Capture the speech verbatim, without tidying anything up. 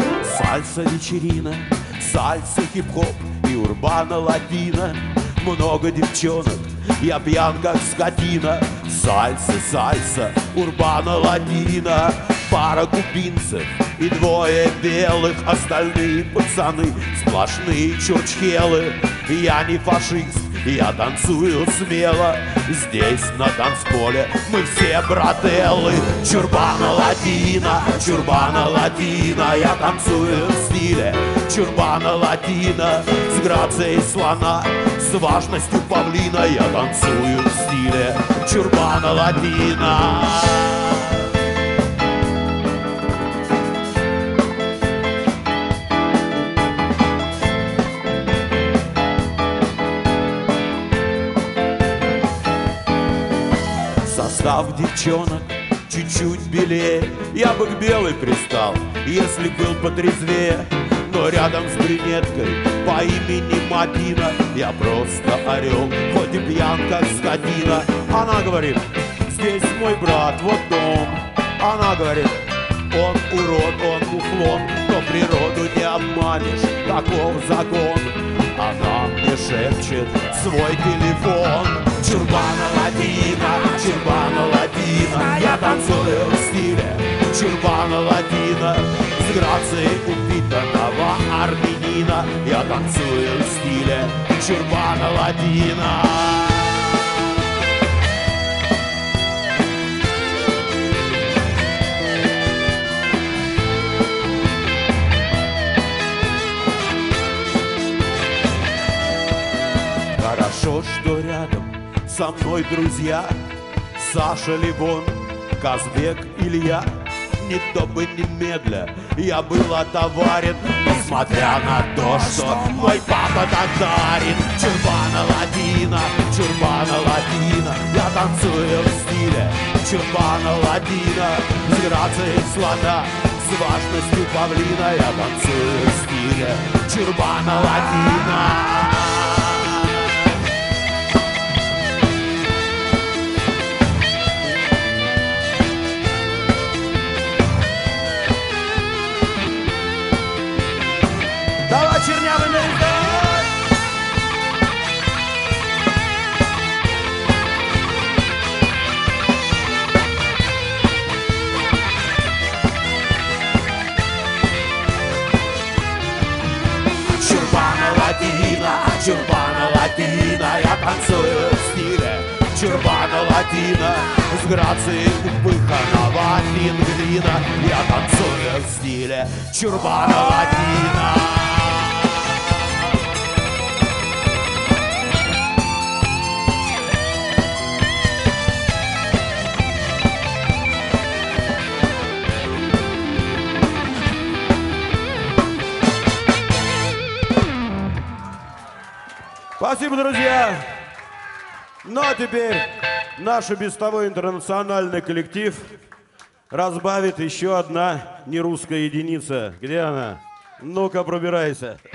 Сальса вечерина, сальса хип-хоп и урбана латина. Много девчонок, я пьян как скотина. Сальса, сальса, урбана латина. Пара кубинцев и двое белых. Остальные пацаны сплошные чурчхелы. Я не фашист, я танцую смело. Здесь на танцполе мы все брателлы. Чурбана латина, чурбана латина. Я танцую в стиле чурбана латина. С грацией слона, с важностью павлина. Я танцую в стиле чурбана латина. Состав девчонок чуть-чуть белее. Я бы к белой пристал, если был потрезвее. Но рядом с брюнеткой по имени Мадина я просто орел, хоть и пьян как скотина. Она говорит: здесь мой брат, вот дом. Она говорит: он урод, он муфлон, но природу не обманешь, таков закон. Она мне шепчет свой телефон. Чурбана латина, чурбана латина. Я танцую в стиле чурбана латина. С грацией упитанного армянина. Я танцую в стиле чурбана латина. Хорошо, что рядом со мной друзья Саша Ливон, Казбек, Илья. Не то бы немедля я был отоварен, несмотря на то, что мой папа татарин. Чурбана латина, чурбана латина. Я танцую в стиле чурбана латина. С грацией слона, с важностью павлина. Я танцую в стиле чурбана латина. Давай, чернявый, наездай! Чурбана латина, чурбана латина. Я танцую в стиле чурбана латина. С грацией упыханного пингвина. Я танцую в стиле чурбана латина. Спасибо, друзья! Ну а теперь наш и без того интернациональный коллектив разбавит еще одна нерусская единица. Где она? Ну-ка, пробирайся.